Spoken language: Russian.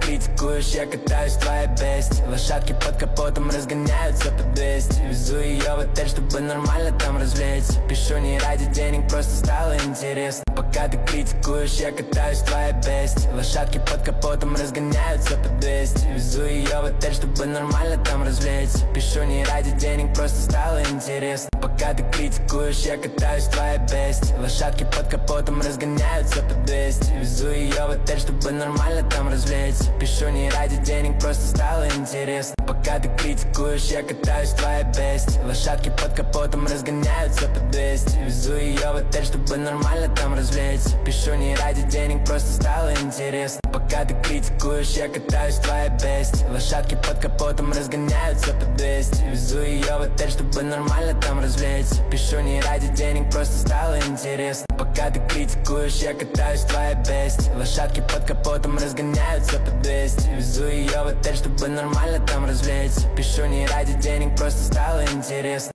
критикуешь, я катаюсь в твоей бесте. Лошадки под капотом разгоняются по 200. Везу ее в отель, чтобы нормально там развлечься. Пишу не ради денег, просто стало интересно. Пока ты критикуешь, я катаюсь в твоей бесте. Лошадки под капотом разгоняются по 200. Везу ее в отель, чтобы нормально там развлечься. Пишу не ради денег, просто стало интересно. Пока ты критикуешь, я катаюсь в твоей бесте. Лошадки под капотом разгоняются по 200. Везу ее в отель, чтобы нормально там развлечься. Пишу не ради денег, просто стало интересно. Пока ты критикуешь, я катаюсь в твоей бесте. Лошадки под капотом разгоняются по 200. Везу ее в отель, чтобы нормально там развлечься. Пишу не ради денег, просто стало интересно. Пока ты критикуешь, я катаюсь в твоей бесте. Лошадки под капотом разгоняются по 200. Везу ее в отель, чтобы нормально там развлечься. Пишу не ради денег, просто стало интересно. Пока ты критикуешь, я катаюсь в твоей бесте. Лошадки под капотом разгоняются по 200. Везу ее в отель, чтобы нормально там развлечься. Пишу не ради денег, просто стало интересно.